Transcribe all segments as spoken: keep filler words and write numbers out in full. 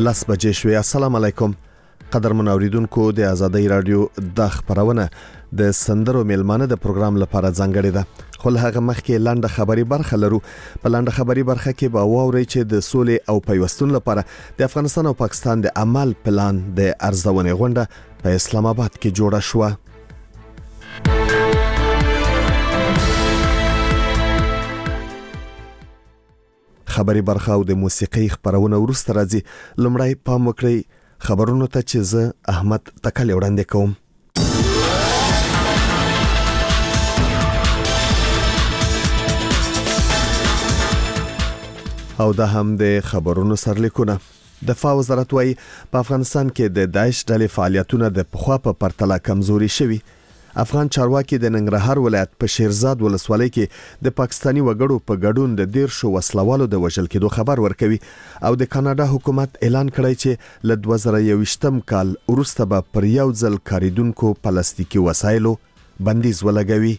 لس بجې شوې. السلام علیکم قدرمن اوریدونکو، د آزادۍ رادیو د خبرونه د سندرو میلمانه د پروګرام لپاره ځانګړې ده. خو له هغه مخکې لاندې خبري برخه لرو. په لاندې خبري برخه کې به واورئ چې د سولې او پیوستون لپاره د افغانستان او پاکستان د عمل پلان د ارزونې غونډه په اسلام آباد کې جوړه شوه. خبري برخه او د موسیقي خبرونه ورسته راځي. لمړی پام وکړئ خبرونو ته چې زه احمد تکل وړاندې کوم. او دا هم د خبرونو سرلیکونه. دفاع وزارت وايي په افغانستان کې د داعش ډلې فعالیتونه د پخوا په پرتله کمزوري شوي. افغان چارواکي د ننګرهار ولایت په شیرزاد ولسوالۍ کې د پاکستانی وګړو په ګډون د ډیر شو وسلوالو د وژل کېدو خبر ورکوي او د کاناډا حکومت اعلان کړی چې له دوه زره یوویشتم کال وروسته به پر یو ځل کاریدونکو پلاستیکي وسایلو بندیز ولګوي.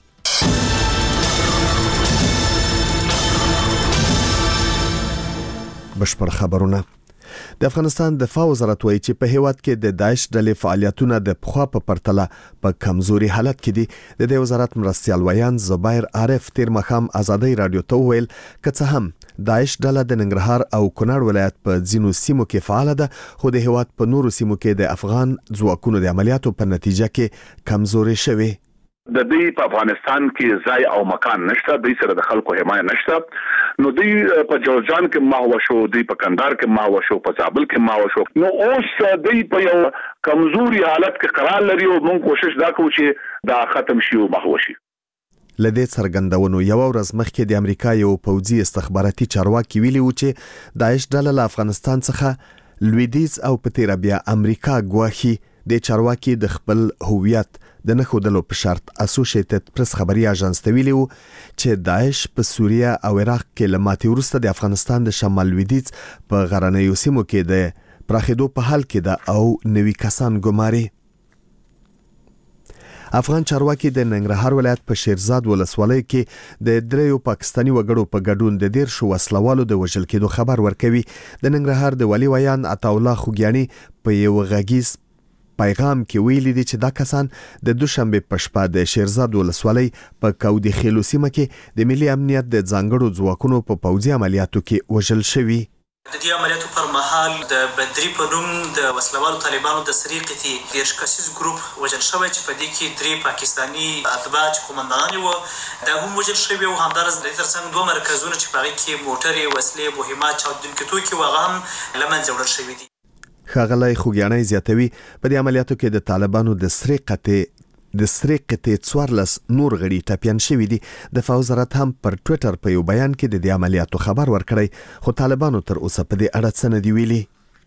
بشپړ خبرونه. د افغانستان دفاع وزارت وايي چې په هیواد کې د داعش ډلې فعالیتونه د پخوا په پرتله په کمزوري حالت کې دي. د دې وزارت مرستیال ویان زبیر عارف تیر مخام آزادۍ رادیو ته ویل که څه هم داعش ډله د ننګرهار او کونړ ولایت په ځینو سیمو کې فعال ده، خو د هیواد په نورو سیمو کې د افغان ځواکونو د عملیاتو په نتیجه کې کمزوري شوي. د دې په افغانستان کې ځای او مکان نشته، د سره د خلکو حمایت نشته. نو دوی په جوزجان کې محو شو، دوی په کندهار کې محو شو، په زابل کې محو شو. نو اوس دوی په یو کمزوري حالت کې قرار لري او موږ کوشش دا کوو چې دا ختم شي او محو شي. لدې څرګندونو یو ورځ مخکې د امریکا یو پوځي استخباراتي چارواکي ویلي و چې داعش ډله له افغانستان څخه لویدیځ او په تیر بیا امریکا ګواهي. د چارواکي د خپل هویت د نخودلو په شرط اسوسییټډ پریس خبري اژانس ته ویلي و چې داعش په سوریه او عراق کې لماتې وروسته د افغانستان د شمال لویدیځ په غرنیو سیمو کې د پراخېدو په حال کې ده او نوي کسان ګماري. افغان چارواکي د ننګرهار ولایت په شیرزاد ولسوالۍ کې د دریو پاکستانی وګړو په ګډون د ډیر شو وسلوالو د وژل کېدو خبر ورکوي. د ننګرهار د ولی ویان عطاالله خوګیانی په یو غږیز پیغام کې ویلي دي چې دا کسان د دوشنبه په شپه د شیرزاد ولسوالۍ په کودي خیلو سیمه کې د ملي امنیت د ځانګړو ځواکونو په پوځي عملیاتو کې وژل شوي. د دې عملیاتو پر مهال د بدري په نوم د وسلوالو طالبانو د سریقتي دیرش کسیز ګروپ وژل شوی چې په دې کې درې پاکستانی اتباع چې قومندانان وو دا هم وژل شوي او همدارس د ترڅنګ دوه مرکزونه چې په هغې کې موټرې، وسلې، مهمات، چاودونکي توکي و هغه هم له منځه وړل شوي دي. ښاغلی خوګیانی زیاتوي په دې عملیاتو کې د طالبانو د سریقتې د سریقتې څوارلس نور غړي ټپیان شوي دي. دفاع وزارت هم پر ټویټر په یو بیان کې د دې عملیاتو خبر ورکړی، خو طالبانو تر اوسه په دې اړه څه نه دي ویلي.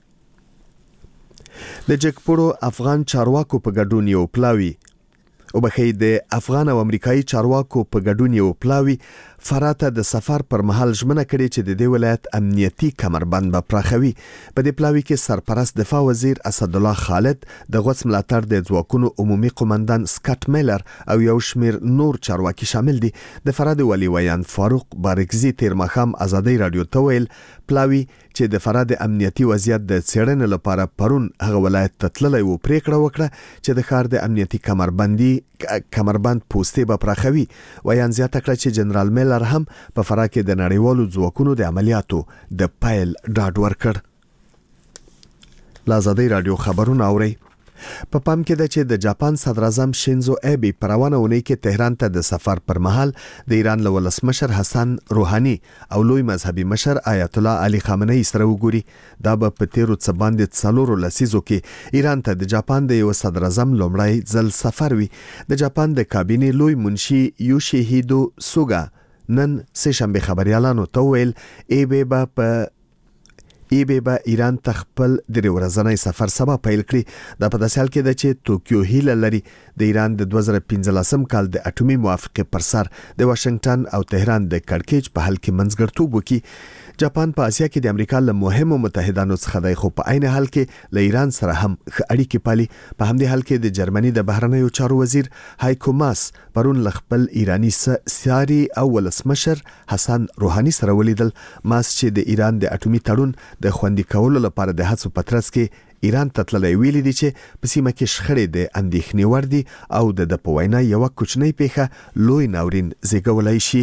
د جګپوړو افغان چارواکو په ګډون یو پلاوي او بخې د افغان او امریکایي چارواکو په ګډون یو پلاوي فراته د سفر پر مهال ژمنه کړې چې د دې ولایت امنیتي کمربند به پراخوي. په دې پلاوي کې سرپرست دفاع وزیر اسدالله خالد، د غوڅ ملاتړ د ځواکونو عمومي قومندان سکاټ میلر او یو شمیر نور چارواکي شامل دي. د فراه د ولی ویان فاروق بارکزي تیر مخام آزادۍ رادیو ته ویل پلاوي چې د فراه د امنیتي وضعیت د څېړنې لپاره پرون هغه ولایت ته تللی و پریکړه وکړه چې د ښار د امنیتي کمربندي کمربند پوستې به پراخوي. ویان زیاته کړه چې جنرال میلر هم په فراه کې د نړیوالو ځواکونو د عملیاتو د پیل ډاډ ورکړ. له آزادۍ رادیو خبرونه اورئ. په پام کې ده چې د جاپان صدر اعظم شینزو ایبی په روانه اونۍ کې تهران ته د سفر پر مهال د ایران له ولسمشر حسن روحاني او لوی مذهبي مشر آیت الله علي خامنه‌ای سره وګوري. دا به په تیرو څه باندې څلورو لسیزو کې ایران ته د جاپان د یو صدر اعظم لومړی ځل سفر وي. د جاپان د کابینې لوی منشي یوشیهیدو سوګا نن سه شنبه خبريالانو ته ویل ایبی به په ایبی به ایران ته خپل درې ورځنی سفر سبا پیل کړي. دا په داسې حال کې ده چې توکیو هیله لري د ایران د دوه زره پنځلسم کال د اټومي موافقې پر سر د واشنگټن او تهران د کړکېچ په حل کې منځګړیتوب وکړي. جاپان په اسیا کې د امریکا له مهمو متحدانو څخه دی، خو په عین حال کې له ایران سره هم ښه اړیکې پالي. په همدې حال کې د جرمني د بهرنیو چارو وزیر هایکو ماس پرون له خپل ایرانی سیاري او ولسمشر حسن روحاني سره ولیدل. ماس چې د ایران د اټومي تړون د خوندي کولو لپاره د هڅو په ترڅ کې ایران ته تللی ویلي دي چې په سیمه کې شخړې د اندېښنې وړ دي او د د په وینا یوه کوچنۍ پیښه لوی ناورین زیږولی شي.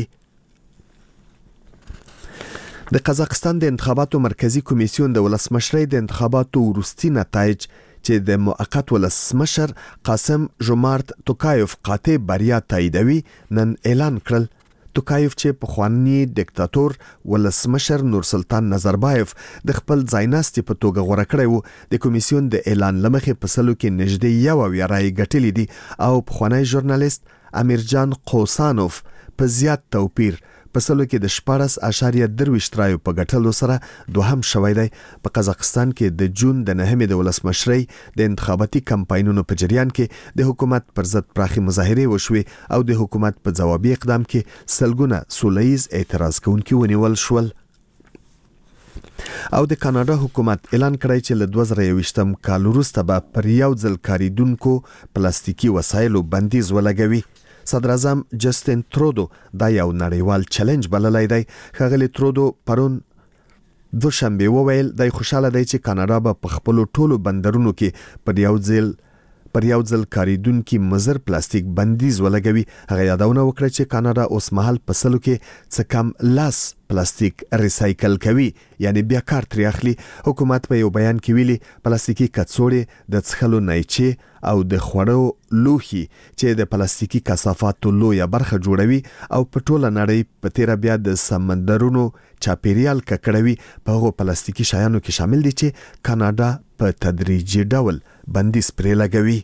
د قزاقستان د انتخاباتو مرکزی کمیسیون د ولسمشرۍ د انتخاباتو وروستي نتایج چې د موقت ولسمشر قاسم ژومارت توکایف قاطع بریا تاییدوي نن اعلان کړل. توکایف چې پخوانی ډیکټاتور ولسمشر نورسلطان نظربایف د خپل ځایناستي په توګه غوره کړی و، د کمیسیون د اعلان لمخې په سلو کې نږدې یو اویا رایې ګټلې دي او پخوانی ژورنالیست امیرجان قوسانوف په زیات توپیر په سلو کې د شپاړس اعشاریه درویشت رایو په ګټلو سره دوهم شوی دی. په قزاقستان کې د جون د نهمې د ولسمشرۍ د انتخاباتي کمپاینونو په جریان کې د حکومت پر ضد پراخي مظاهرې وشوې او د حکومت په ځوابي اقدام کې سلګونه سوله ییز اعتراض کوونکي ونیول شول. او د کاناډا حکومت اعلان کړی چې له دوه زره یوویشتم کال وروسته به پر یو ځل کاریدونکو پلاستیکي وسایلو بندیز ولګوي. صدر اعظم جسټین ترودو دا یو نړیوال چیلنج بللی دی. ښاغلی ترودو پرون دوشنبه وویل دی خوشاله دی چې کاناډا به په خپلو ټولو بندرونو کې پر یو ځل پر یو ځل کاریدونکي مضر پلاستیک بندیز ولګوي. هغه یادونه وکړه چې کاناډا اوس مهال په سلو کې څه کم لاس پلاستیک ریسایکل کوي، یعنی بیا کار ترې اخلي. حکومت په یو بیان کې ویلي پلاستیکي کڅوړې د څښلو نیچې او د خوړو لوښي چې د پلاستیکي کثافاتو لویه برخه جوړوي او په ټوله نړۍ په تیره بیا د سمندرونو چاپیریال ککړوي په هغو پلاستیکي شیانو کې شامل دي چې کاناډا په تدریجي ډول بندیز پرې لګوي.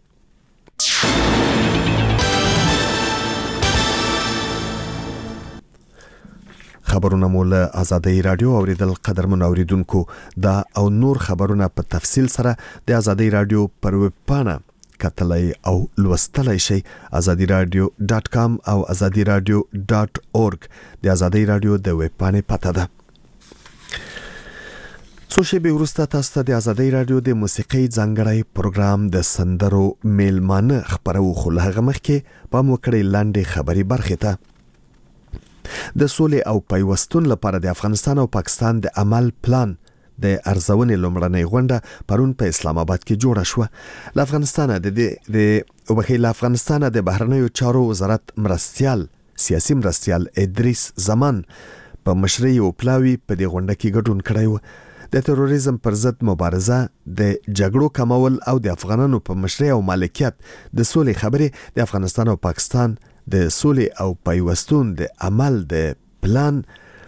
خبرونه مو له آزادۍ رادیو اوریدل. قدرمن اوریدونکو، دا او نور خبرونه په تفصیل سره د آزادۍ رادیو پر ویب پاڼه کتلای او لوستلای شي. آزادی رادیو ډاټ کام او آزادی رادیو ډاټ اورګ د آزادۍ رادیو د ویب پاڼې پته ده. څو شېبې وروسته تاسو ته د آزادۍ رادیو د موسیقۍ ځانګړی پروګرام د سندرو میلمانه خپرو، خو له هغه مخکې پام وکړئ لاندې خبري برخې ته. د سولې او پیوستون لپاره د افغانستان او پاکستان د عمل پلان د ارزونې لومړنۍ غونډه پرون په اسلام آباد کې جوړه شوه. له افغانستانه د د وبخې له افغانستانه د بهرنیو چارو وزارت مرستیال سیاسي مرستیال ادریس زمان په مشرۍ او پلاوی په دې غونډه کې ګډون کړی و. د تروریزم پر ضد مبارزه، د جګړو کمول او د افغانانو په مشرۍ او مالکیت د سولې خبرې د افغانستان او پاکستان د سولې او پیوستون د عمل د پلان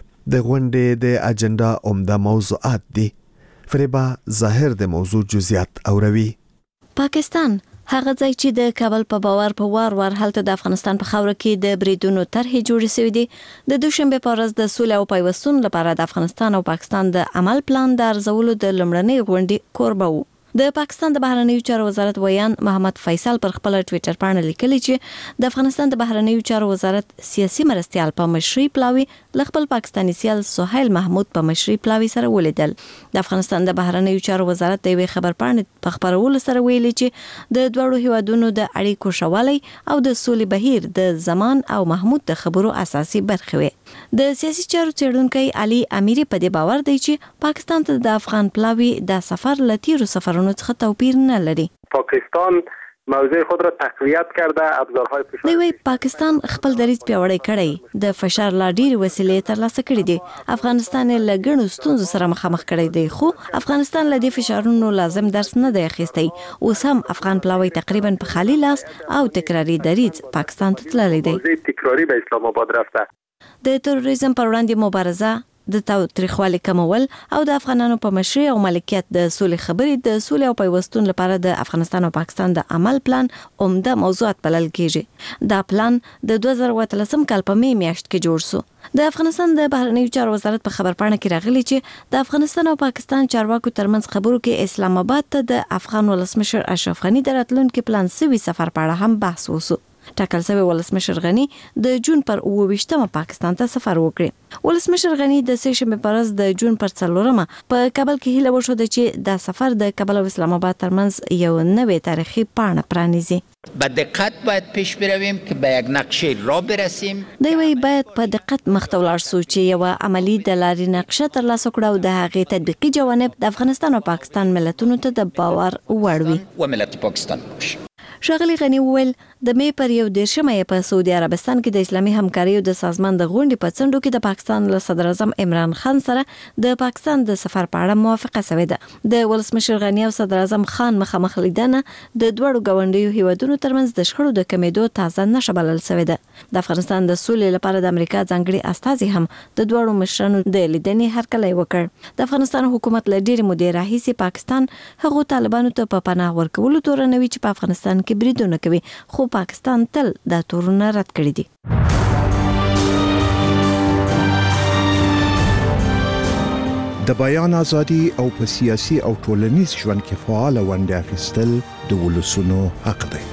د غونډې د اجنډا عمده موضوعات دي. فریبا ظاهر د موضوع جزئیات اوروي. پاکستان هغه ځای چې د کابل په باور په وار وار هلته د افغانستان په خاوره کې د بریدونو طرحې جوړې شوې دي. د دوشنبه په ورځ د سولې او پیوستون لپاره د افغانستان او پاکستان د عمل پلان د ارزولو د لومړنۍ غونډې کوربه وو. د پاکستان د بهرنیو چارو وزارت ویان محمد فیصل پر خپل ټوئیټر باندې لیکلی چې د افغانستان د بهرنیو چارو وزارت سیاسي مرستیال په مشرۍ پلاوی ل خپل پاکستاني سیال سهیل محمود په مشرۍ پلاوی سره ولیدل. د افغانستان د بهرنیو چارو وزارت د یوې خبر باندې په خبرولو سره ویلي چې د دوړو هیوادونو د اړیکو شوالي او د سولې بهیر د زمان او محمود د خبرو اساسي برخه وي. د سیاسي چارو څېړونکي علي امیری په دې باور دی چې پاکستان ته د افغان پلاوی د سفر لتیرو سفرونو څخه توپیر نه لري. پاکستان موضوع خود را تقویت کرده، ابزارهای فشار دی پاکستان خپل دریځ پیاوړی کړی، د فشار لا ډېرې وسیلې ترلاسه کړې دي. افغانستان له ګڼو ستونزو سره مخامخ کړی دی، خو افغانستان له دې فشارونو لازم درس نه دی اخیستی. اوس هم افغان پلاوی تقریبا په خالی لاس او تکراری دریځ پاکستان ته تللی دی. تکراری به اسلام آباد رفته. د تروریزم پر وړاندې مبارزه، د تاوتریخوالي کمول او د افغانانو په مشرۍ او مالکیت د سولې خبرې د سولې او پیوستون لپاره د افغانستان او پاکستان د عمل پلان عمده موضوعات بلل کیږي. دا پلان د دوه زره اتلسم کال په می میاشت کې جوړ شو. د افغانستان د بهرنیو چارو وزارت په خبرپاڼه کې راغلی چې د افغانستان او پاکستان چارواکو ترمنځ خبرو کې اسلام آباد ته د افغان ولسمشر اشرف غنی د راتلونکي پلان سوي سفر په اړه هم بحث وشو. ټاکل شوی ولسمشر غنی د جون پر اوه ویشتمه پاکستان ته سفر وکړي. ولسمشر غنی د سه شنبه پر ورځ د جون پر څلورمه په کابل کې هیله وشوده چې دا سفر د کابل او اسلام آباد ترمنځ یو نوې تاریخي پاڼه پرانیزي. با دقت باید پیش برویم که به یک نقشه راه برسیم. دوی وایي باید په دقت مخته ولاړ سو چې یوه عملي د لارې نقشه ترلاسه کړو او د هغې تطبیقي جوانب د افغانستان او پاکستان ملتونو ته د باور وړ وي. و ملت پاکستان باشه. ښاغلي غني وویل د مې پر یو دېرشمه یې په سعودي عربستان کې د اسلامي همکارۍ د سازمان د غونډې په څنډو کې د پاکستان له صدر اعظم عمران خان سره د پاکستان د سفر په اړه موافقه شوې ده. د ولسمشر غني او صدر اعظم خان مخامخ لیدنه د دوړو ګاونډیو هیوادونو ترمنځ د شخړو د کمیدو تازه نښه بلل شوې ده. د افغانستان د سولې لپاره د امریکا ځانګړي استازي هم د دوړو مشرانو د لیدنې هرکلی وکړ. د افغانستان حکومت له ډېرې مودې راهیسې پاکستان هغو طالبانو ته په پناه ورکولو تورنوي چې په افغانستان کې بریدونه کوي، خو پاکستان تل دا تورونه رد کړي دي. د بیان ازادي او په سیاسي او ټولنیز ژوند کې فعال ونډه اخیستل د ولسونو حق دی.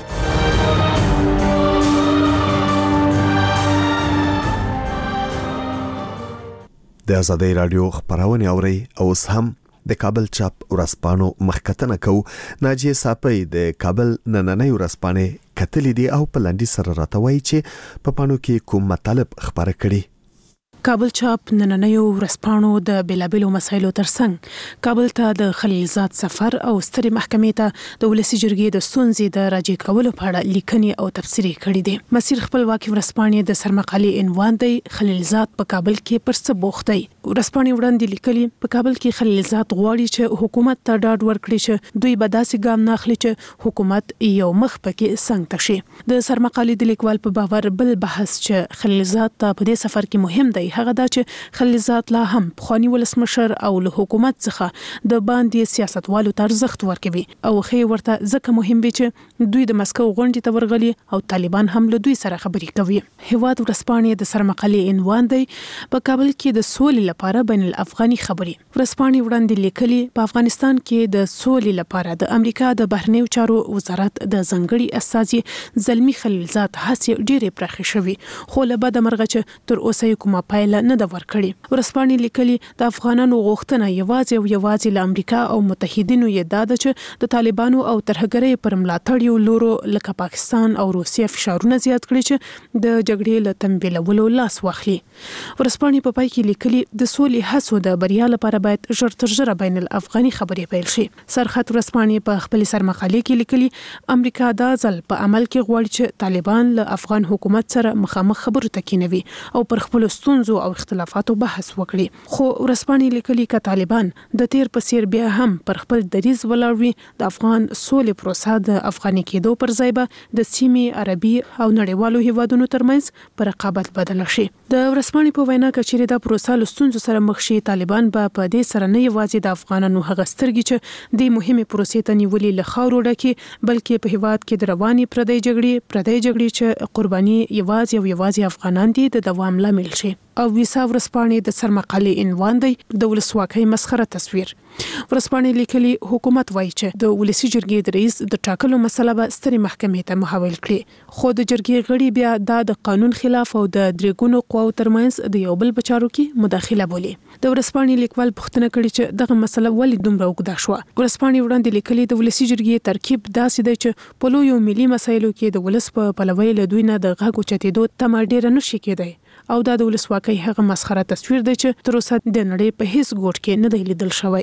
د ازادۍ رادیو خبرونه اوري او اوس هم د کابل چاپ ورځپاڼو مخکتنه کو. ناجیه صافی د کابل نننۍ ورځپاڼې کتلې دي او په لاندې سره راتوي چې په پانو کې کوم مطالب خبره کړي. کابل چاپ نننیو ورځپاڼو د بیلابیلو مسایلو ترڅنګ کابل ته د خلیلزاد سفر او سترې محکمې ته د ولسی جرګې د ستونزې د راجع کولو په اړه لیکنې او تبصرې کړې دي. مسیر خپلواکي ورځپاڼې د سرمقالې عنوان دی خلیلزاد په کابل کې پر څه بوخت دی. ورځپاڼې وړاندې لیکلي په کابل کې خلیلزاد غواړي چې حکومت ته ډاډ ورکړي چې دوی به داسې ګام نه اخلي چې حکومت یو مخ پکې څنګ ته شي. د سرمقالې د لیکوال په باور بل بحث چې خلیلزاد ته په دې سفر کې مهم دی هغه دا چې خلیلزاد لا هم پخوانی ولسمشر او له حکومت څخه د باندې سیاستوالو ته ارزښت ورکوي او خې ورته ځکه مهم دی چې دوی د مسکو غونډې ته ورغلي او طالبان هم له دوی سره خبرې کوي. هیواد ورځپاڼې د سرمقالې عنوان دی په کابل کې د سولې لپاره بین الافغاني خبرې. ورځپاڼې وړاندې لیکلي په افغانستان کې د سولې لپاره د امریکا د بهرنیو چارو وزارت د ځانګړي استازي زلمی خلیلزاد هڅې ډېرې پراخې شوې خو له بده مرغه چې تر اوسه کومه پایله نه ده ورکړې. ورځپاڼې لیکلي د افغانانو غوښتنه یوازې او یوازې له امریکا او متحدینو یې دا ده چې د طالبانو او ترهګرۍ پر ملاتړیو لورو لکه پاکستان او روسیه فشارونه زیات کړي چې د جګړې له تمویلولو لاس واخلي. ورځپاڼې په پای کې لیکلي د سولې هڅو د بریا لپاره باید ژر تر ژره بین الافغاني خبرې پیل شي. سرخط ورځپاڼې په خپل سرمقالې کې لیکلي امریکا دا ځل په عمل کې غواړي چې طالبان له افغان حکومت سره مخامخ خبرو ته کېنوي او پر خپل ستونزو او اختلافاتو بحث وکړي. خو ورځپاڼې لیکلي چې طالبان د تیر په څیر بیا هم پر خپل دریځ ولاړ وي د افغان سولې پروسه د افغاني کېدو پر ځای به د سیمې عربي او نړیوالو هیوادونو ترمنځ پر رقابت بدل شي. د ورځپاڼې په وینا کې چې دا پروسه له ستونزو سره مخ شي طالبان به په دې سره نه یوازې د افغانانو هغه سترګې چې د مهمه پروسې ته نیولې له خاورو ډکې بلکې په هیواد کې د رواني پردی جګړې پردی جګړې چې قرباني یوازې او یوازې افغانان دي د دوام لامل شي. او ویسا ورځپاڼې د سرمقالې عنوان دی د ولسواکۍ مسخره تصویر. ورځپاڼې لیکلي حکومت وایي چې د ولسی جرګې د رئیس د ټاکلو مسله به سترې محکمې ته محول کړي خو د جرګې غړي بیا دا د قانون خلاف او د درېګونو قواو ترمنځ د یو بل بچارو کې مداخله بولي. د ورځپاڼې لیکوال پوښتنه کړې چې دغه مسله ولې دومره اوږده شوه. ورځپاڼې وړاندې لیکلي د ولسی جرګې ترکیب داسې دی چې په لویو ملي مسایلو کې د ولس په پلوۍ له دوی نه د غږ اوچتېدو تمه ډېره نشي کېدی او دا د ولسواکۍ هغه مسخره تصویر دی چې تر اوسه د نړۍ په هیڅ ګوټ کې نه دی لیدل شوی.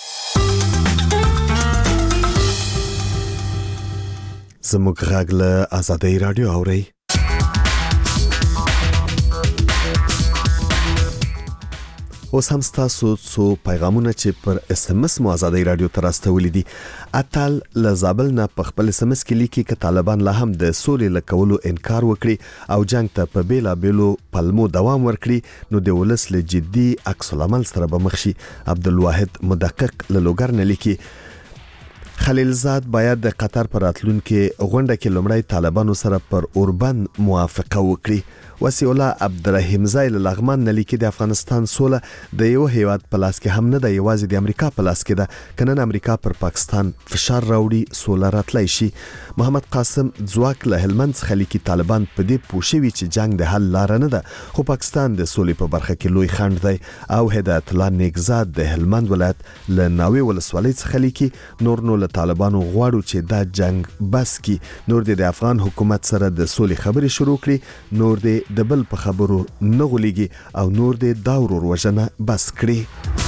زموږ غږ له ازادۍ رادیو اورئ. اوس هم ستاسو څو پیغامونه چې پر اس ام اس مو ازادۍ رادیو ته راستولي دي. اتل له زابل نه په خپل اس ام اس کې لیکي چې طالبان لا هم د سولې له کولو انکار وکړي او جنگ ته په بیلا بیلو پلمو دوام ورکړي نو د ولس له جدي عکس العمل سره به مخ شي. عبدالواحد مدقق له لوګر نه لیکي خلیلزاد باید د قطر پر راتلونکي غونډه کې لومړی طالبانو سره پر اوربند موافقه وکړي. وسی الله عبدالرحیم زایل لغمان نلیکي د افغانستان سوله د یو هیواد په لاس کې هم نه د یوازې د امریکا په لاس کې ده. کنن امریکا پر پاکستان فشار راوړي سوله راتلای شي. محمد قاسم ځواک له هلمند څخه لیکي طالبان په دې پوښوي چې جنگ د حل لار نه ده، خو پاکستان د سولې په برخه کې لوی خنډ دی. او هدایت الله نیکزاد د هلمند ولایت له ناوې ولسوالۍ څخه لیکي نور نو له طالبانو غواړو چې دا جنگ بس کی، نور د افغان حکومت سره د سولې خبرې شروع کړي، نور د د بل په خبرو نه غولېږي او نور د داورور وژنه بس کړي.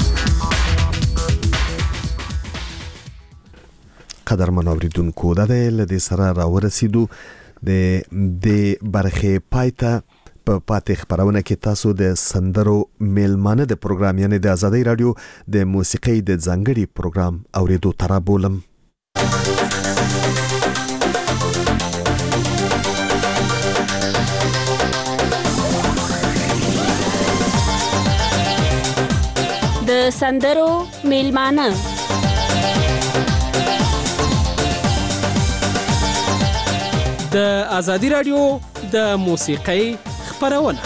قدرمن اوریدونکو د دې لدې سره راورسېدو د د برخې پایته په پاتې خبرونه کې تاسو د سندرو میلمانه د پروګرام یعنی د آزادۍ رادیو د موسیقۍ د ځانګړي پروګرام اوریدو تر بولم. د سندرو میلمانه د آزادۍ رادیو د موسیقۍ خبرونه.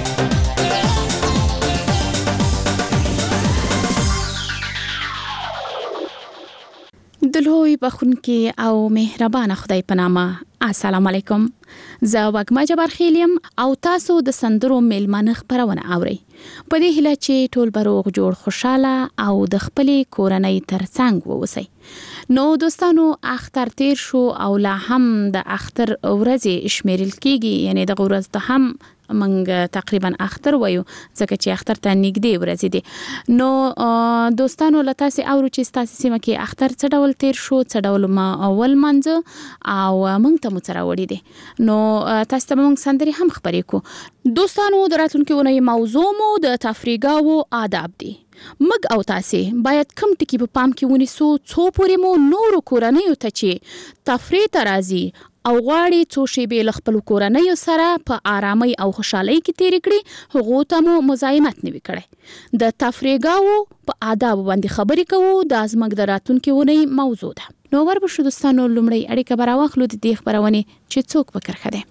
د لوی بخونکي او مهربان خدای په نامه. السلام علیکم. زه وګما جبار خیلیم او تاسو د سندرو میلمانه خبرونه اورئ. په دې هیله چې ټول بروغ جوړ خوشاله او د خپلې کورنۍ ترڅنګ ووسئ. نو دوستانو اختر تیر شو او لا هم د اختر ورځې شمیرل کیږي، یعنی د ورځ ته هم منګ تقریبا اختر وایو ځکه چې اختر ته نږدې ورځې دي. نو دوستانو لته سي اورو چې تاسو سیمه کې اختر څه ډول تیر شو، څه ډول ما اول منځ او موږ ته متره وړي دي. نو تاسو ته موږ سندري هم خبرې کو. دوستانو د راتلونکي ونې موضوع مو د تفریګاو آداب دي. مګ او تاسو باید کم ټکی په پام کې ونیسو څو پورې مو نورو کورنیو ته چې تفریح ترازی او غواړي څو شیبې له خپل کورنیو سره په آرامۍ او خوشحالۍ کې تیر کړي، هغه ته مو مزاحمت نه وکړي. د تفریګاو په آداب باندې خبرې کوو، د ازمګ د راتلونکي ونې موضوع ده. نو ورپښو دوستانو لومړی اړیکه براواخلو د دې خبرونه چې څوک پکر خده.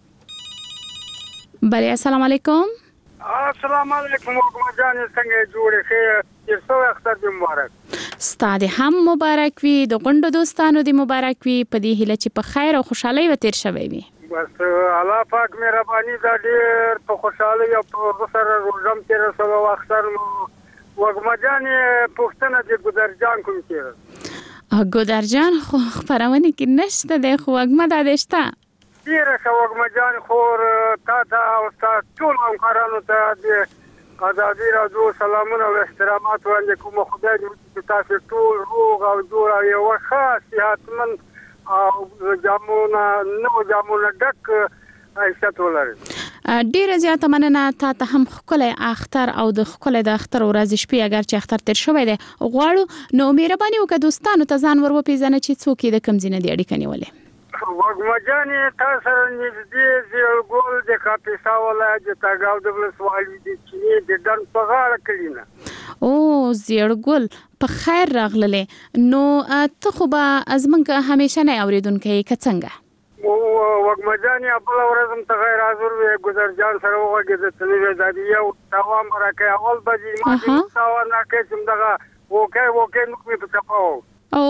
بله السلام علیکم. السلام علیکم وګما جان څنګه جوړه خیر چې څو اختر دې مبارک. ستاسو هم مبارک وي، د غونډو دوستانو دې مبارک وي، په دې هیله چې په خیر او خوشحالۍ و تیر شوي وي. بس الله پاک مهرباني دا ډېر په خوشحالۍ او په سره روزم تیر سره اختر وګما جان پښتنه دې ګودرجان کوم تیر. ګودرجان خو خبرونه کې نشته د خو وګما د دشته. ډیره ښه وګما جان خور تا ته او تاسو ټول همکارانو ته د آزادۍ رادیو سلامونه او احترامات وړاندې کوم. خدای دې چې تاسو ټول روغ او جوړ او یو ښه صحتمند او جامونه نو جامونه ډک عیشت ولري. ډیره زیاته مننه. تا ته هم خپل اختر او د خپل د اختر ورځ شپې اگر چې اختر تیر شوی دی غواړو نو مهرباني وکړه دوستانو ته ځان ور وپیژنه چې څوک د کم ځینې دی اړیکه نیولې. وګما جان تاسو سره نږدې زیړګل د کاپیسا ولایت د تاګاو د ولسوالۍ د چینی د ډن په غاړه کلینا. او زیړګل په خیر راغللې. نو ته خو به ازمنګ همیشه نه اوریدونکې کڅنګ وګما جان خپل ورځم ته غیر حاضر وي ګذر جان سره وګه د تلوي زادي یو تاوام راکې اول بجې ما دې تاوان راکې چې دغه وکه وکه نو په تپاو او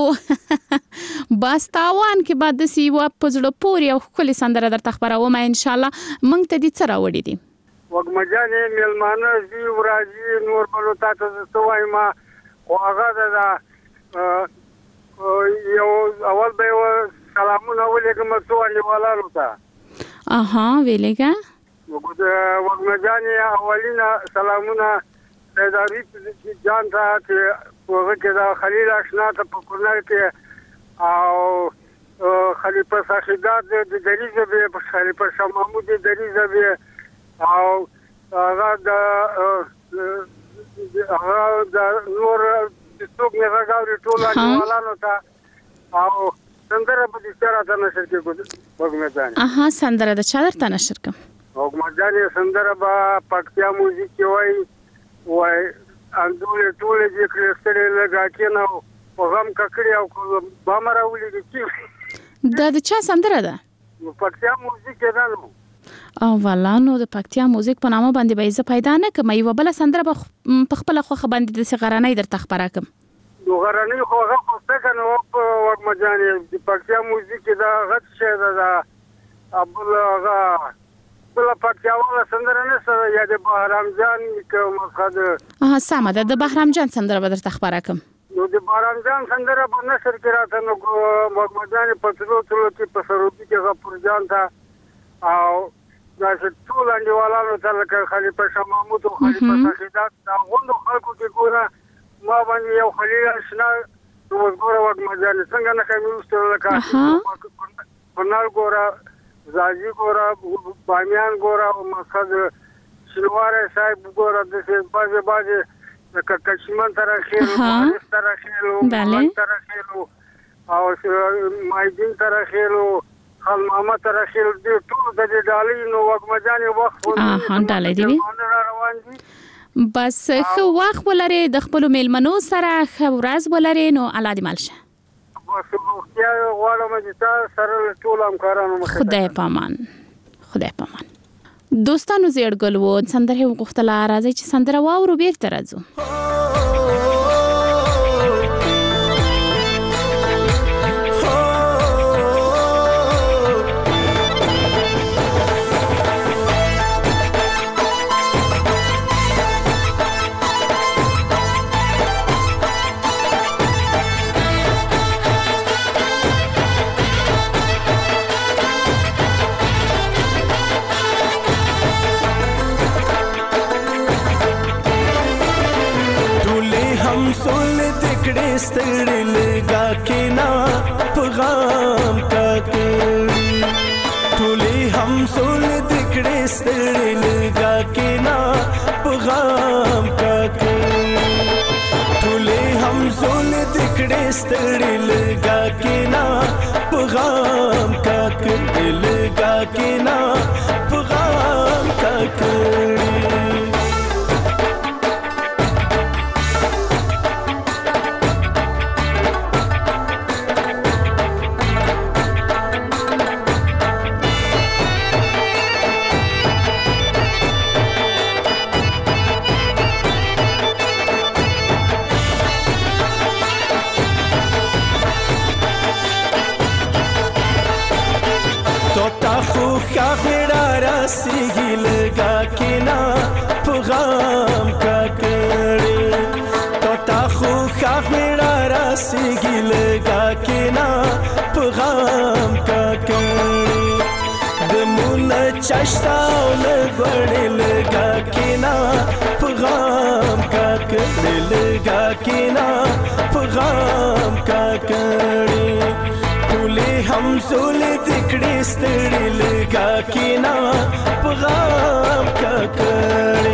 بس تاوان کې بعد د سی و پزړه پوري او خولي سندره در تخبروم ان شاء الله. مونږ ته دې څه راوړي دي وګما جان میلمانه زی ورازي نور بلو تاسو سوای ما او هغه دا یو اول به سلامونه ولګم سوالي ولالو ته. اها ویلګه وګما جان اولینا سلامونه سیداری جان ته چې وګه کې دا خلیل آشنا ته په کورنر کې او خلیفہ صاحبزاد د دریزه به خلیفہ شاه محمود د دریزه به او هغه د هغه د نور څوک نه راغوري ټول ځوانانو ته او سندره په دې سره ته نشر کې وګمه ځان. اها سندره د چا درته نشر کوم وګمه ځان سندره با پکتیا موزیک وای وای اندول ټول دې کړستره لګا کې نو په غم ککړی او بام راولي چې دا د چا سندره ده؟ پکتیا موزیک ده نو. او ولانو د پکتیا موزیک په نامه باندې به زه پیدا نه کوم. یو بل سندره په خپل خوخه باندې د سغرانې در تخبره کوم. نو غرانې خو هغه خوسته کنه او وګ مجانې د پکتیا موزیک دا غټ شه ده ابل هغه بل پکتیا ولا سندره نه سره یا د بهرام جان کوم خد اه سمه ده د بهرام جان سندره به در تخبره کوم. نو د بهرام جان سندره په نشر کې راته نو وګ مجانې په ټولو ټولو کې په سرودي کې غفور جان تا او دا چې ټول انډیوالانو ته لکه خلیفه شاه محمود او خلیفه سخیدات دا غوندو خلکو کې ګوره ما باندې یو خلیل اشنا نو ګوره وګ مجانې څنګه نه کوي وستل لکه پرنال ګوره زاجی ګوره بامیان ګوره او مقصد شلوار صاحب ګوره د څه بازه بازه لکه کشمن تر اخیرو تر اخیرو تر اخیرو او مایدین تر اخیرو خل محمد تر اخیر دې ټول د دې ډالۍ نو وګ مجانې وخت اه ها ډالۍ دی بس خو وخت ولري د خپل میلمنو سره خورز ولري نو الله دې مالشه بس روغتیا غواړم چې تاسو سره ټول همکارانو مخه خدای پامان خدای پامان دوستانو زیړګل وو سندره وغوښتله راځي چې سندره واورو بیرته راځو ستړي لګا کینا پیغام کا کړي ټولې هم سول دکړې ستړي لګا کینا پیغام کا کړي ټولې هم سول دکړې ستړي لګا کینا پیغام کا کړي لګا کینا پیغام کا کړي سیږي لګا کینا پیغام کا کړي تو تا خو خاطر را سیږي لګا کینا پیغام کا کړي د مون چاشتا لګړې لګا کینا پیغام کا کړي لګا کینا پیغام کا کړي ټولې هم سولې دکړې ستړي لګا کینا پیغام کا کړي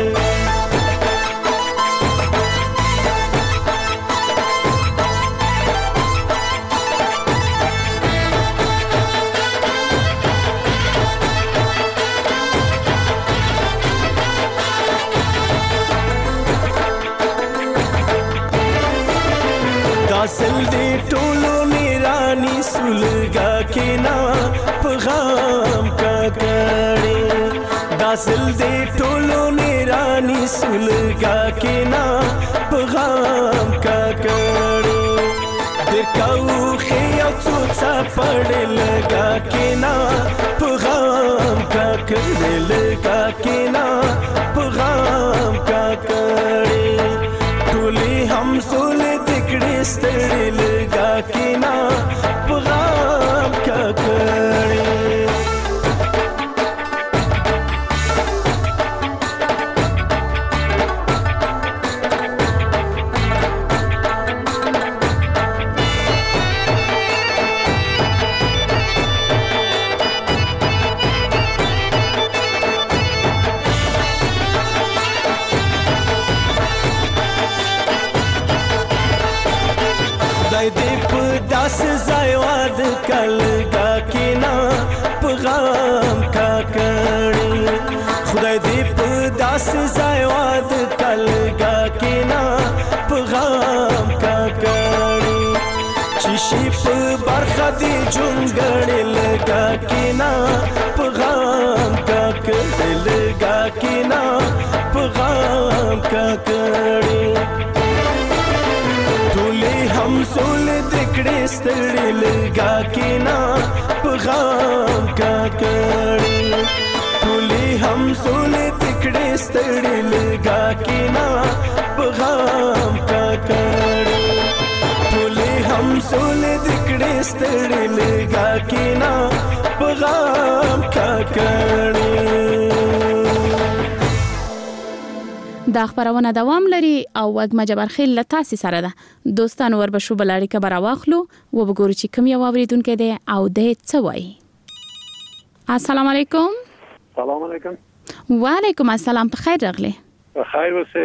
داسل دې ټولو میرانی سولګا کینا پیغام کا کړي داسل دې ټولو میرانی سولګا کینا پیغام کا کړي دکاو خیا څوڅا پړ لګا کینا پیغام کا کړي لګا کینا پیغام کا کړي ټولې هم سول دکړې ستړي لګا کینا پیغام کا کړي داس زایواد کلګا کینا پیغام کا کړي خدای دې په داس زایواد کلګا کینا پیغام کا کړي شي په برخه دی جونګړې لګا کینا پیغام کا کړي لګا کینا پیغام کا کړي ټولې هم سول دکړې ستړي لګا کینا پیغام کا کړي ټولې هم سول دکړې ستړي لګا کینا پیغام کا کړي ټولې هم سول دکړې ستړي لګا کینا پیغام کا کړي. دا خبرونه دوام لري او وګما جبرخیل له تاسو سره ده. دوستانو وربشو بلاړی کبر واخلو و وګورو چې کوم یو اوریدونکو دی او د څه وایي. السلام علیکم. سلام علیکم. وعلیکم السلام. په خیر راغلی. په خیر اوسه.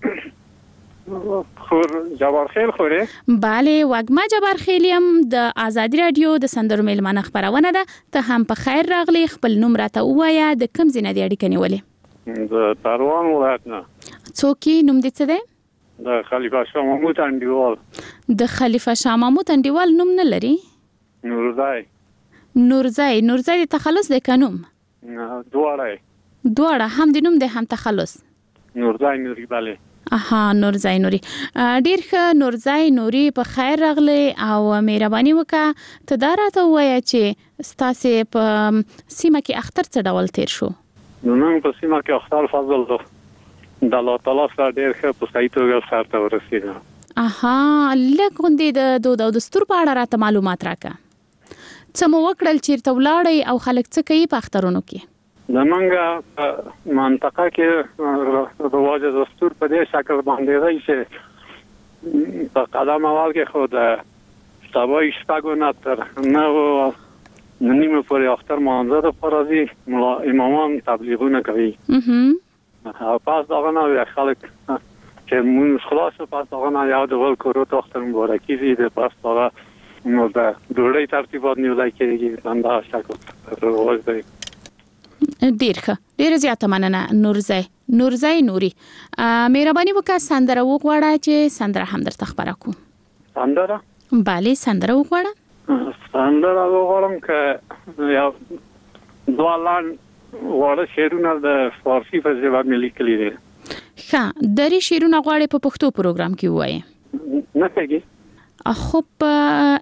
خور جبرخیل خوره. bale وګما جبرخیلیم د آزادی رادیو د سندرو میلمانه خبرونه ده. ته هم په خیر راغلی. خپل نوم راته وایا د کوم ځای نه دی اړیکه نیولې؟ د پروان ولایت نه. څوک نوم دې څه دی؟ د خلیفه شاه محمود انډیوال. د خلیفه شاه محمود انډیوال نوم نه لري؟ نورزای. نورزای نورزای د تخلص د قانون؟ دواړه. دواړه هم د نوم د هم تخلص. نورزای نوري bale. اها نورزای نوري. ډیر ښه نورزای نوري په خیر راغلی او مهرباني وکړه ته دا راته ووایه چې ستاسو په سیمه کې اختر څه ډول تیر شو؟ نو نن په سیمه کې اختر فضل ده. د الله تعالی سره ډیر ښه په صحیح توګه سره ورسېده. اها لکه غوندې د دود او دستور په اړه راته معلومات راکړه. څه مو وکړل چیرته ولاړی او خلک څه کوي په اخترونو کې؟ د منګه منطقه کې رواج دستور په دې شکل باندې دی چې په قدم اول کې خو د سبا شپږو نه تر نو نیمه پورې اختر مانځه د فرضي امامان تبلیغونه کوي. او پس داغه نه خلک چې مونږ خلاص پس داغه نه یو د ول کورو ته اختر مبارکي دي د پس داغه نو د ډوړې ترتیبات نیولای کېږي دا شکل رواج دی. ډیر ښه ډیر زیاته مننه نورزای نورزای نوري. مهرباني وکړه سندره وغواړه چې سندره هم درته خبره کوم. سندره؟ bale سندره وغواړه. سندره وغواړم که یو دوه لاند واړه شعرونه د فارسي په ژبه مې لیکلي دي. ښه درې شعرونه غواړې په پښتو پروګرام کې ووایې؟ نه کېږي. خو په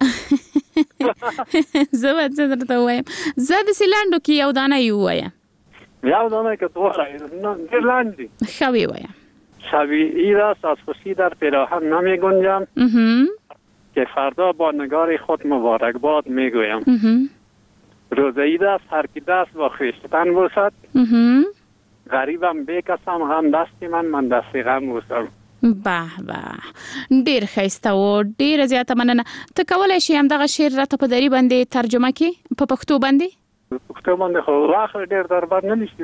زه به څه درته ووایم زه داسې لنډو کې یو دانه یې ووایم. یو دانه که تو ووایې ډېر لنډ دي. ښه ویې وایه. شبیه‌ای را از خوشی در پیراهن نمی‌گنجم که فردا با نگار خود مبارکباد میگویم. روز عید است هر کی دست با خویشتن بوسد غریبم بکسم هم دست من من دست غم بوسم. به به ډیر ښایسته و ډیر زیاته مننه. ته کولای شې همدغه شعر راته په دري باندې ترجمه کړې په پښتو باندې؟ پښتو باندې خو وخت ډیر دربار نه نشي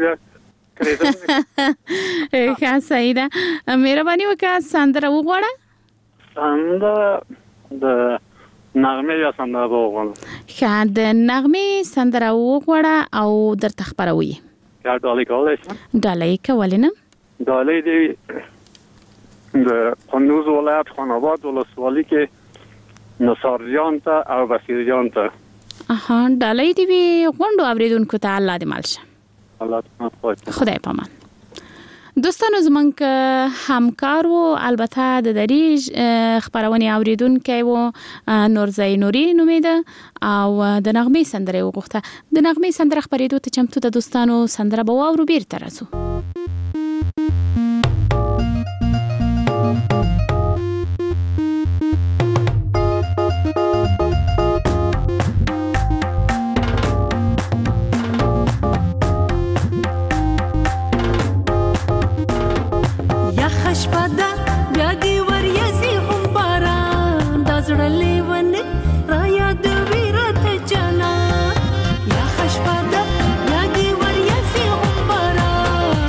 ښه صحیح ده. مهرباني وکړه سندره وغواړه. سندره د نغمه یا سندره وغواړم. ښه د نغمې سندره وغواړه او درته خبروي. یا ډالۍ کولی شم؟ ډالۍ کولی نه؟ ډالۍ دی د قندوز ولایت خاناباد ولسوالي کې نصار جان ته او بصیر جان ته. اها ډالۍ دی وی غونډو اوریدونکو ته الله دې مال شه. الله دې خدای پامان. دوستانو زمونږ همکار وو البته د دری خبرونه اوریدونکو وو نورزای نوري نومیده او د نغمې سندره وغوښته. د نغمې سندره خبرېدو ته چمتو د دوستانو سندره به واورو بیرته راځو. یا خشپاده یا دی ور یزی هم باران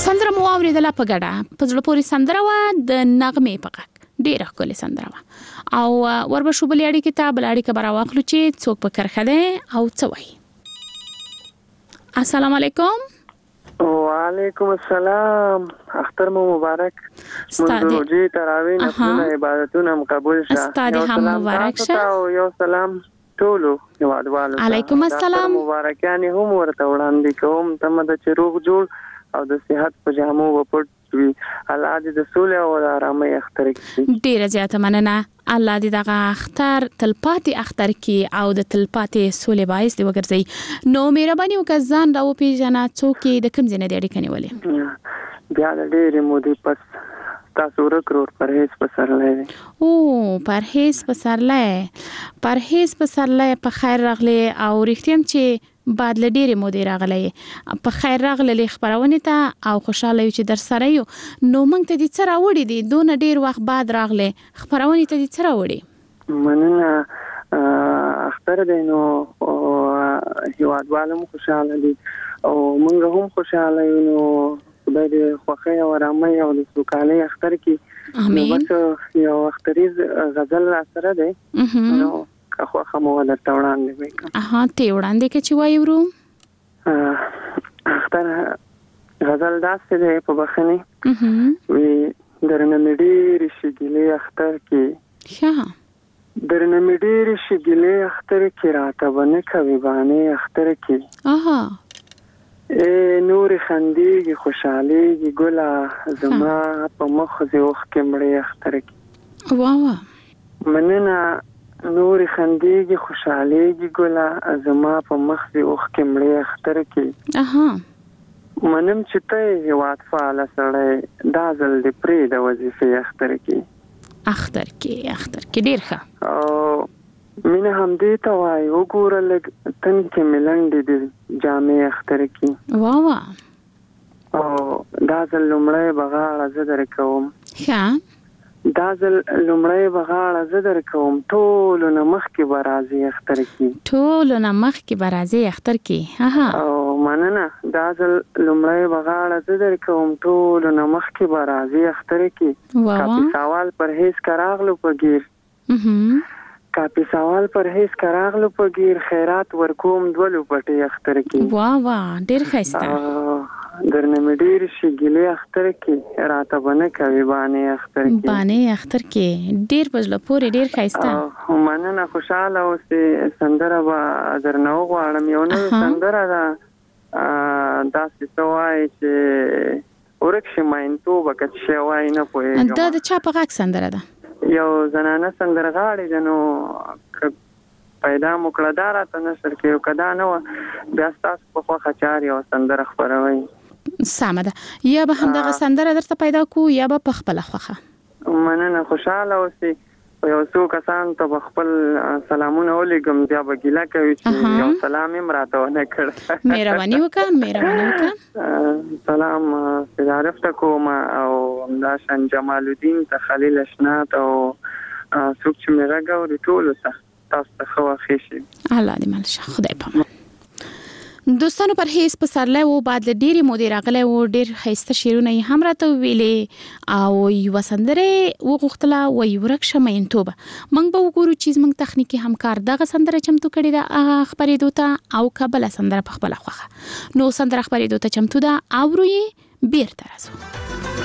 سندره مو اوریدله په ګډه په زړه پورې سندره وه د نغمې په غږ ډېره ښکلې سندره وه او وربشو بلې اړیکې ته بله اړیکه به راواخلو چې څوک په کرښه دی او څه وایي. السلام علیکم. وعلیکم السلام. اختر مو مبارک. ستاسو روزي تراوی نفلونه عبادتونه قبول شه. ستاسو هم مبارک شه. او یو سلام ټولو هیوادوالو. علیکم السلام. مبارکانه هم ورته وړاندې کوم ته مده چې روغ جوړ او د صحت په جامو وپټ وي. الله دې د سولې او آرامۍ اختر کړي. ډیره زیاته مننه. الله دې دغه اختر تلپاتې اختر کې او د تلپاتې سولې باعث دی وګرځي. نو مهرباني وکړه ځان راو پیژنه څوک د کوم ځای نه دی اړیکه نیولې. بیا د ډېرې مودې پس تاسو ورکرور پرهیز پسرلی دی. او پرهیز پسرلی پرهیز پسرلی په خیر راغلی او رښتیا چې بعد له ډېرې مودې راغلی په خیر راغلی خپرونې ته او خوشاله یو چې در سره یو. نو موږ ته دې څه راوړي دي دونه ډېر وخت بعد راغلی خپرونې ته دې څه راوړي؟ مننه. اختر دی نو هیوادوال هم خوشاله دي او موږ هم خوشاله یو. نو خدای دې خوښۍ او آرامۍ او د سوکالۍ اختر کې. امین. بس یو اختریز غزل را سره دی نو که خوښه مو درته وړاندې وکړم. اها ته وړاندې که چې وایو ورو. اختر غزل داسې دی په بخښنې وي درنه مې ډېرې شګیلې اختر کې ښه درنه مې ډېرې شګیلې اختر کې راته به نه کوې بانې اختر کې. اها ای نورې خندېږي خوشحالېږي ګله زما په مخ دې اوښکې مړې اختر کې. واه واه مننه. نورې خندېږي خوشحالېږي ګله زما په مخ دې اوښکې مړې اختر کې. اها منم چې ته یې هېواد فعاله سړی دا ځل دې پرېږده وظیفې اختر کې. اختر کې اختر کې ډېر ښه. او مینه همدې ته وایي وګوره لږ تن کې مې لنډې دي جامې اختر کې. واه واه. او دا ځل لومړی به غاړه زه در کوم. ښه دا ځل لومړی به غاړه زه در کوم ټولو نه مخکې به راځې اختر کې. ټولو نه مخکې به راځې اختر کې. اها او مننه. دا ځل لومړی به غاړه زه در کوم ټولو نه مخکې به راځې اختر کې. کاپي سوال پرهیز که راغلو په ګیر کاپي سوال پرهیز که راغلو په ګیر خیرات ورکوم دولو پټې اختر کې. واه واه ډېر ښایسته. درنه مې ډېرې شګیلې اختر کې راته به نه کوې بانې اختر کې. بانې اختر کې ډېر په زړه پورې ډېر ښایسته. مننه. خوشحاله اوسې. سندره به درنه وغواړم. یو نوې سندره ده داسې څه وایي چې ورک شي ماینتوبه که څه شی وایي نه پوهېږم. دا د چا په غږ سندره ده؟ یو زنانه سندرغاړې ده. نو پیدا مو کړه دا راته نشر کې که دا نه وه بیا ستاسو په خوښه چارې او سندره خپروئ. سمه ده. یا به همدغه سندره درته پیدا کو یا به په خپله خوښه. مننه. خوشحاله اوسئ. یو څو کسان ته به خپل سلامونه ولیږم بیا به ګیله کوي چې یو سلام یې هم راته ونه کړ. مهرباني وکړه مهرباني وکړه. سلام سید عارف ته کوم او همداشان جمال الدین ته خلیل اشنات او څوک چې مې غږ اوري ټولو ته تاسو ته ښه وخت شي. الله دې مل شه. خدای پامان. دوستانو پرهیز پسرلی و بعد له ډېرې مودې راغلی و ډېر ښایسته شعرونه یې هم راته وویلې او یوه سندره یې وغوښتله وایي ورک شه مینتوبه. موږ به وګورو چې زموږ تخنیکي همکار دغه سندره چمتو کړې ده خپرېدو ته او که بله سندره په خپله خوښه. نو سندره خپرېدو ته چمتو ده اورو یې بیرته راځو.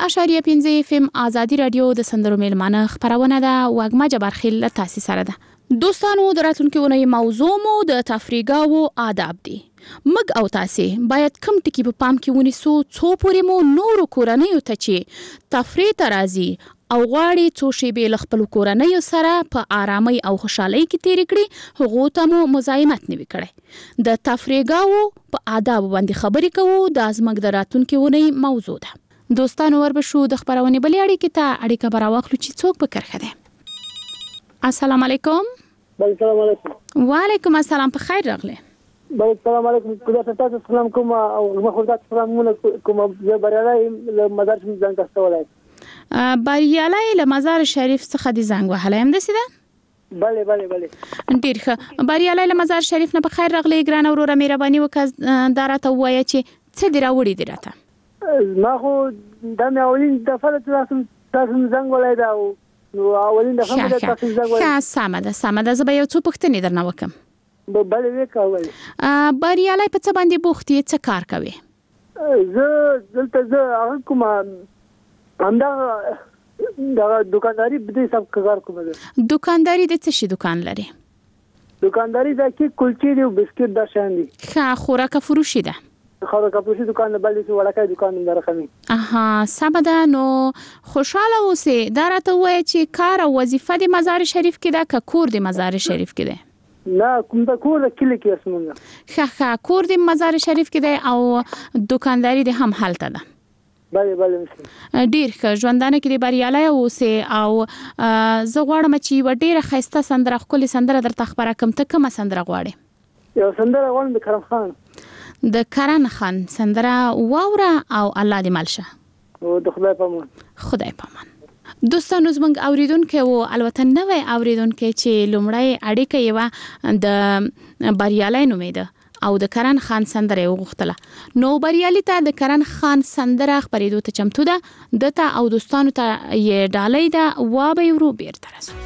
اشاریه پنځه اف ام ازادي رادیو د سندرو میلمانه خبرونه ده وګما جبر خیل تاسو سره ده دوستانو دراتونکو ونې موضوع مو د تفریګاو آداب دي مګ او تاسو باید کم ټکی په پام کې ونیسو څو پورې مو نور کورنۍ ته چې تفریح ترازی او غواړي څو شی به خپل کورنۍ سره په آرامۍ او خوشحالۍ کې تیر کړي هغه ته مو مزاحمت نه وکړي د تفریګاو په آداب باندې خبرې کوو د ازمګ دراتونکو ونې موضوع ده دوستانو وربشو د خبرونه بلې اړیکې ته اړیکه براواخلو چې څوک به کرخه ده السلام علیکم السلام علیکم وعلیکم السلام په خیر راغله السلام علیکم خدای تاسو سلام کوم او مخورات سلامونه کوم زه بریالای له مزار شریف ځان کاستولای بریالای له مزار شریف څخه د زنګ وهلای هم دسیده بله بله بله ډیر ښه بریالای له مزار شریف نه په خیر راغله ګران اوره مهرباني وکړه دراته وایي چې څه دی راوړي دی راته ما خو د مې اولین دفعه تاسو تاسو زنګ ولای دا نو اولین دفعه مې تاسو زنګ ولای ښه سمه ده سمه ده زه به یو څو پوښتنې درنه وکم بله وکړئ بریالای په څه باندې بوخت یې څه کار کوي زه دلته زه هغه کوم همدا دا دکانداري بده سب کار کوم دکانداري د څه شي دکان لري دکانداري دا کې کلچې دی او بسکټ دا شان دي ښه خوراک فروشي ده خوراک فروشي دکان نه بلې څه وړکای دکان نه راخمي اها سبدا نو خوشاله اوسه دا راته وای چې کار او وظیفه د مزار شریف کې ده که کور د مزار شریف کې ده نه کوم دا کور د کلی کې اسمنه ښه ښه کور د مزار شریف کې ده او دکانداري د هم حالت ده بله بله ډیر ښه ژوندانه کې د بریالای اوسه او زه غواړم چې و ډیره خسته سندره خپل سندره درته خبره کوم ته کومه سندره غواړې یو سندره غواړم د کرم خان د کرن خان سندره واوره او الله دې مالشه او د خدای پامان خدای پامان دوستانو زموږ اوریدونکو او البته نوې اوریدونکو چې لومړی اړیکه یې د بریالای نومېده او د کرن خان سندره وغوښتله نو بریالي ته د کرن خان سندره خبرېدو ته چمتو ده دته او دوستانو ته یې ډالۍ ده وا به ورو بیرته راسو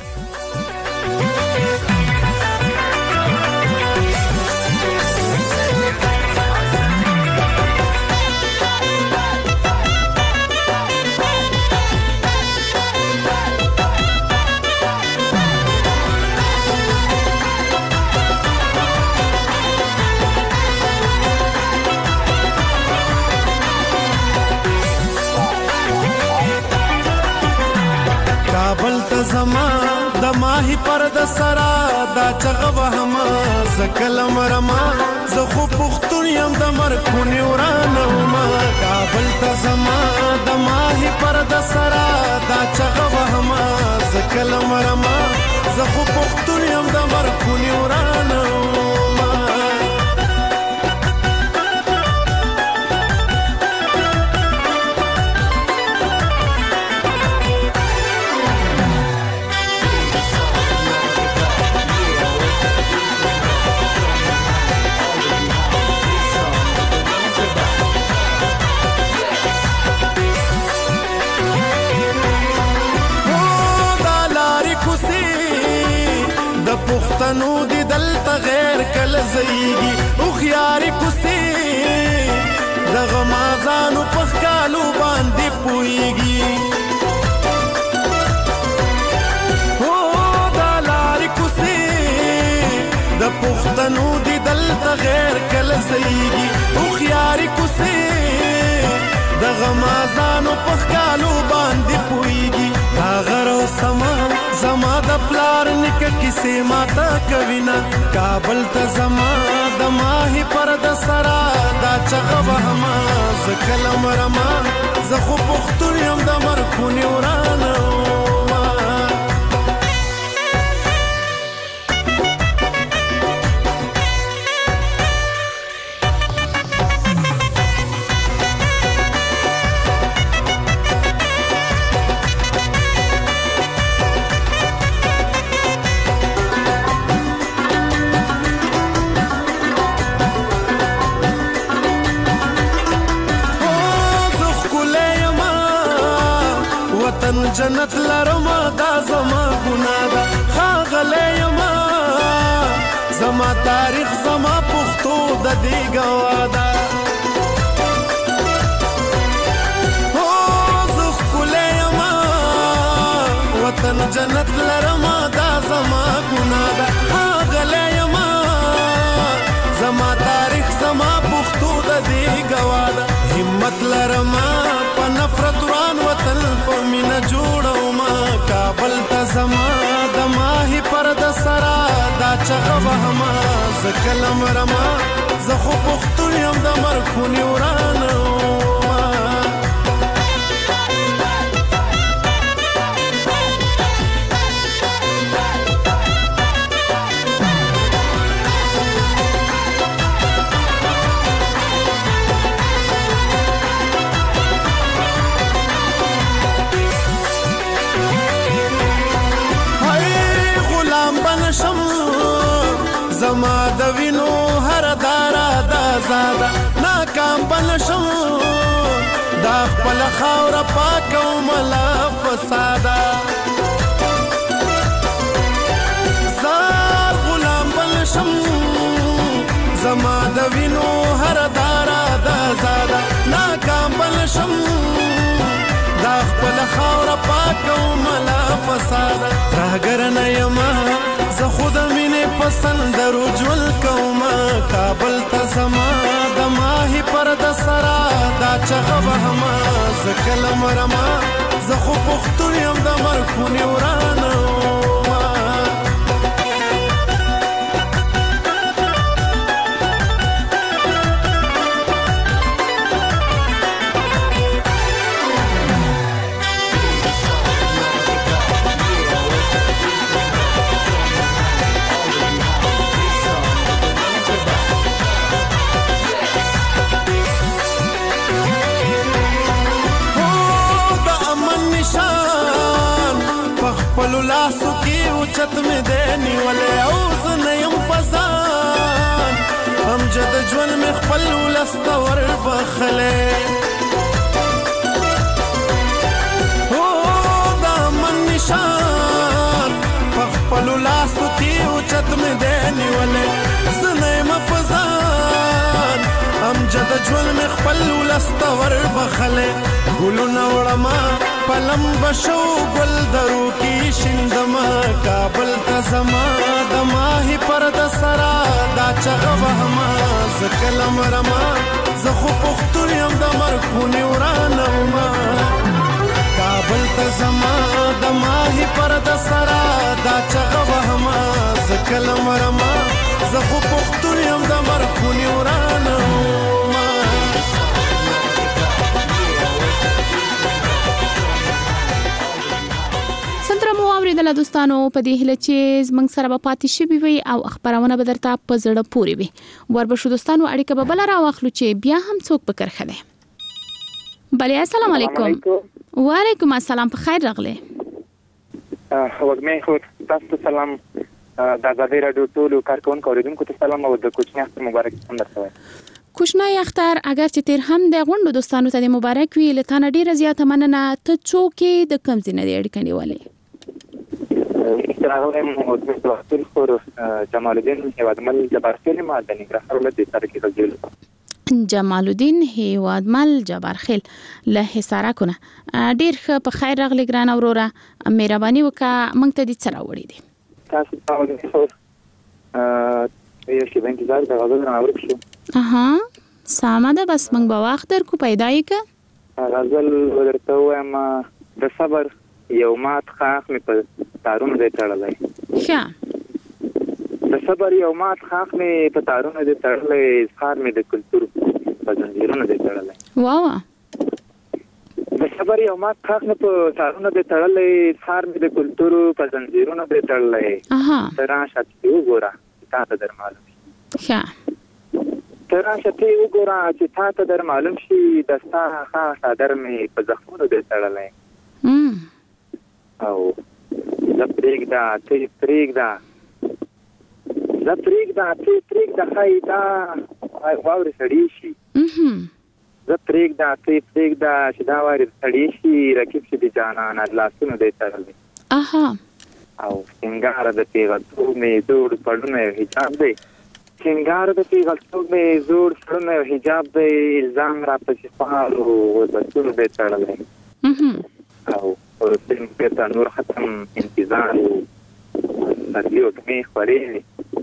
زما د ماهی پر د سرا دا چغه وهم زکلم رما زه خو پختون یم د مرکونی ورانه ما کابل ته زما د ماهی پر د سرا دا چغه وهم زکلم رما زه خو پختون یم د مرکونی ورانه پښتنو دی دلته غیر کله زیږي او خياري کوسي دغه مازانو پخکالو باندې پويږي او د لارې کوسي د پښتنو دی دلته غیر کله زیږي او خياري کوسي دغه مازانو پخکالو باندې پويږي هغه رو سما زما د پلار نک کیسه ماتا کوینا کابل ته زما د ماهی پر د سرا دا چغه وهما زکلم رما زه خو پختون یم د مرخونی ورانه جنت لرما دا زما ګناه ده خاغله یما زما تاریخ زما پښتو د دې گوا ده او زه هم جنت لرما دا زما ګناه ده غلی یما زما تاریخ زما پښتو د دې ګواه ده همت لرما په نفرت وران وطن په مینه جوړومه کابل ته زما د ماهي پرده سره دا چغه وهمه زه کله مرمه زه خو پښتون یم د مرخونې ورانه زما د وینو هر دارا دا زاده ناکام بنشم دا خپل خاوره پاکه او ملا فساده زار غلام بنشم زما د وینو هر دارا دا زاده ناکام بنشم دا خپل خاوره پاکه او ملا فساده راګر نه یما زه خود مینې پسند رجول کومه کابل ته زما د ماهي پرده سره دا چغه وهمه زه کله مرمه زه خو پښتون یم د مرخونې ورانه پلو لاسو کی اوچت میں دینی والے اوز نیم پزان ہم جد جون میں خپلو لستور بخلے او دا من نشان پلو لاسو کی اوچت میں دینی والے زنیم پزان ہم جد جون میں خپلو لستور بخلے گلو نوڑما پلم بشو گل درو کی شندما کابل ته زما د ماهي پرده سره دا چغه وهمه زه کله مرمه زه خو پښتون یم د مرخونې ورانه ومه کابل ته زما د ماهي پرده سره دا چغه وهمه زه کله مرمه زه خو پښتون یم د مرخونې ورانه ومه اوریدل دوستانو په دې هله چې زمنګ سره به پاتې شي وي او خبرونه به درته په زړه پوري وي وربشو دوستانو اړیکه به بل راوخلو چې بیا هم څوک پکر خله بله السلام علیکم وعلیکم السلام په خیر راغله وګمه خو تاسو سلام د آزادۍ رادیو ټولو کارکونکو اوریدونکو ته سلام او د کوچنی اختر مبارک هم درته کوچنی اختر اگر چې تیر هم د غونډو دوستانو ته مبارک وي لته ډیره زیاته مننه ته څوک د کم ځینې اړیکې نیولې استراغه محمد وختل خور جمال الدین هیوادمل جبارخیل ما د نګرهار ولایت سره کې راځي جمال الدین هیوادمل جبارخیل له حصاره کنه ډیر ښه په خیر راغلی ګران اوروره مهرباني وکړه مونږ ته دې سره وړي دي تاسو ته یو شی باندې انتظار دا غوډه نه ورکشو اها ساده ده بس مونږ به وخت درکو پیدا یې ک غزل ورته وایم د صبر یو مات خاخ می په تارونه دې تړلای ښه د صبر یو مات خاخ می په تارونه دې تړلای ښار می د کلتور په ځنځیرونو دې تړلای واو د صبر یو مات خاخ می په تارونه دې تړلای ښار می د کلتور په ځنځیرونو دې تړلای اها راشه ته وګوره تا ته در معلوم ښه راشه ته وګوره چې تا ته در معلوم شي دستا خاص صدر می په ځخونو دې تړلای او زپریک دا تی پریک دا زپریک دا تی پریک دا خایدا واوري سړی شي زپریک دا تی پریک دا چې دا واوري سړی شي رکیب شي د جانان لاسونو دې تړلې اها او څنګه د پیغلتوب می جوړ پړونه حجاب دی څنګه د پیغلتوب می جوړ پړونه حجاب دی الزام را پښې پالو و بچو دې تړلې او ورسته ته نور ختم انتظار سپرلی وږمې خورېږي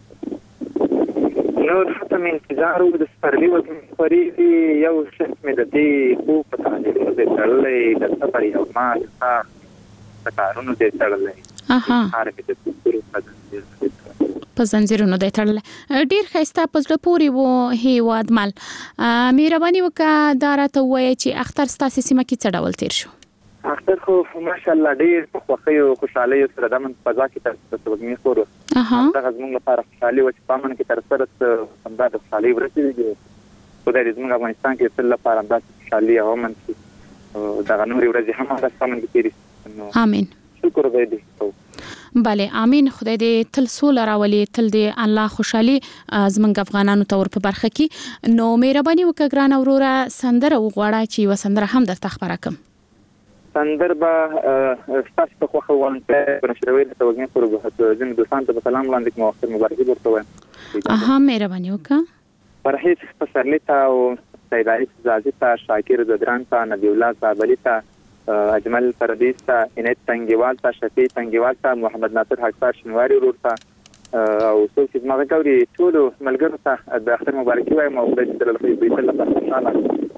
نور ختم انتظار و د سپرلی وږمې خورېږي یو شخص مې د دې خوب په تعلیمونو دی تړلی د صبر یو ما د ساخت په کارونو دی تړلی هر کې د کلتور په په زنجیرونو دی تړلی ډېر ښایسته په زړه پورې و هېوادمل مهرباني وکړه دا راته ووایه چې اختر ستاسې سیمه کې څه ډول تېر شو اختر خو ماشاءالله ډېر په خوښۍ او خوشحالۍ سره د امن په فضا کې تر وږمې خور دغه زموږ لپاره خوشحالي وه چې په امن کې تر سره همدا د خوشحالۍ ورځې دي خدای دې زموږ افغانستان کې تل لپاره همداسې خوشحالي او امن شي دغه نورې ورځې هم همداسې امن کې تېرې شي امین شکر خدای دې بله امین خدای دې تل سوله راولي تل دې الله خوشحالي زموږ افغانانو ته ور په برخه کې نو مهرباني وکړه ګرانه وروره سندره وغواړه چې یوه سندره هم درته خپره کړم سندر به ستاسو په خوښه ووایم په نشروي د وږمې خور ځینې دوستانو ته په سلام وړاندې کوم اختر مبارکي درته وایم اها مهرباني وکړه پرهیز پسرلي ته او سید عارف زازي ته شاکر زدران ته نبی الله صابري ته اجمل پردیس ته عنایت تنګیوال ته شفیع تنګیوال ته محمد ناصر حقدار شنواري ورور ته او څوک چې زما غوړي ټولو ملګرو ته د اختر مبارکي وایم او خدای دې تل خیر بیت الله تعالی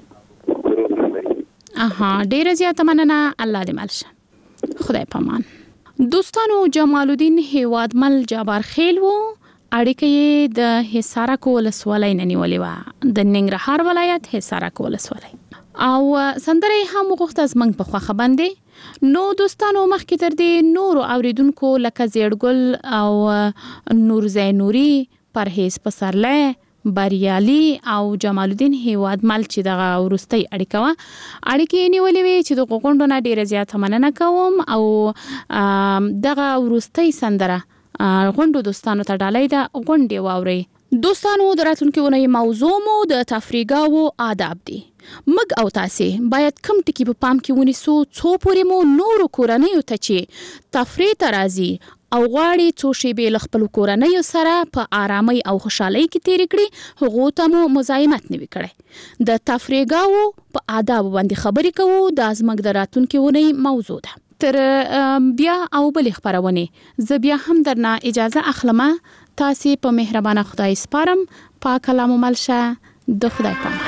اها ډیره زیاته مننه الله دې مل شه خدای پامان دوستانو جمال الدین هیوادمل جبار خیل وو اړیکې د حصارک ولسوالۍ نه نیولې وه د ننګرهار ولایت حصارک ولسوالۍ او سندره هم وغوښته زموږ په خوښه باندې نو دوستانو مخکې تر دې نورو اوریدونکو لکه زیړګل او نور زینوري پرهیز پسرلی بریالي او جمال الدین هیوادمل چې دغه وروستۍ اړیکه وه اړیکې نیولې وې چې د غونډو نه ډېره زیاته مننه کوم او دغه وروستۍ سندره غونډو دوستانو ته ډالۍ ده غونډې واورئ دوستانو د راتلونکي اونۍ موضوع مو د تفریحګاوو آداب دي موږ او تاسې باید کم ټکي په پام کې ونیسو څو پورې مو نورو کورنیو ته چې تفریح ته راځي او غواړي څو شیبې له خپلو کورنیو سره په آرامۍ او خوشحالۍ کې تېرې کړي هغو ته مو مزاحمت نه وي کړی د تفریحګاوو په آدابو باندې خبرې کوو دا زموږ د راتلونکي اونۍ موضوع ده تر بیا او بلې خپرونې زه بیا هم درنه اجازه اخلمه تاسې په مهربانه خدای سپارم پاک الله مو مل شه د خدای پامان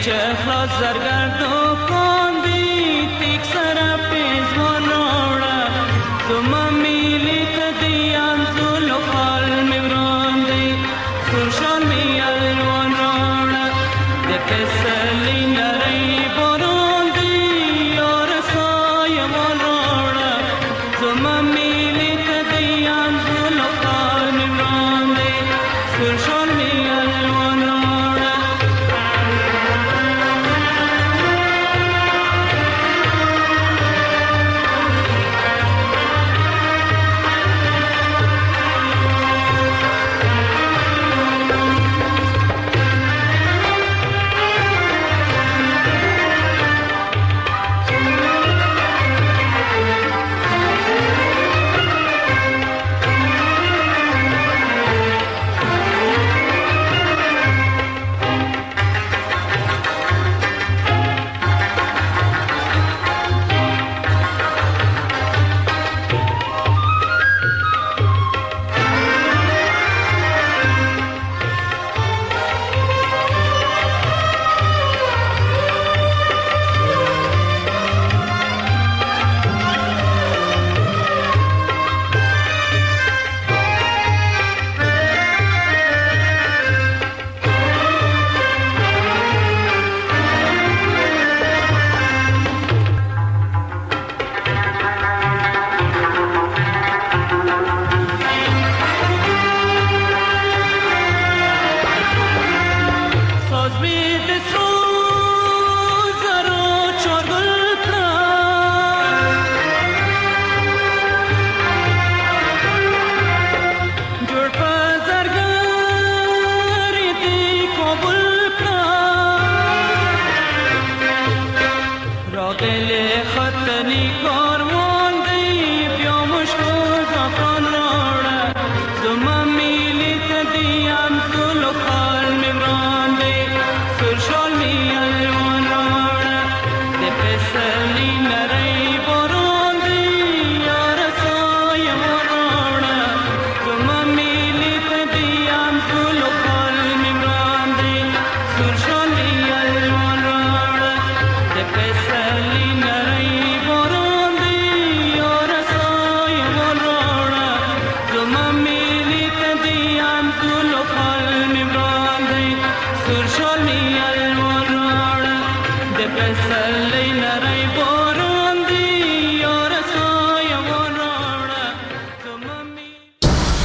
چې اخلاص زرګر